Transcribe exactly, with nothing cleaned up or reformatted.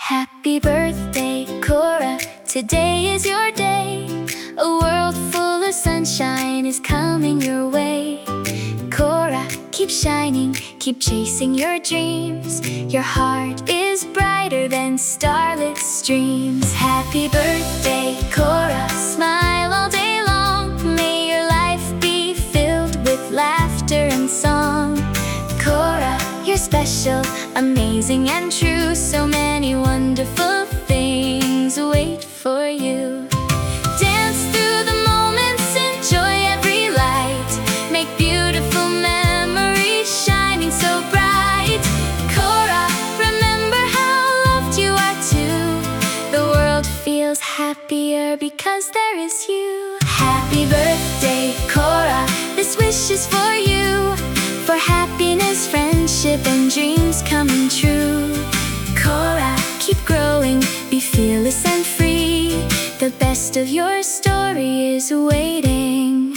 Happy birthday, Cora, today is your day. A world full of sunshine is coming your way. Cora, keep shining, keep chasing your dreams. Your heart is brighter than starlit streams. Happy birthday, Cora, smile all day long. May your life be filled with laughter and song. Cora, you're special, amazing and true. So many wonderful things wait for you. Dance through the moments, enjoy every light. Make beautiful memories shining so bright. Cora, remember how loved you are too. The world feels happier because there is you. Happy birthday, Cora, this wish is for you. For happiness, friendship, and dreams coming true. Cora, keep growing, be fearless and free. The best of your story is waiting.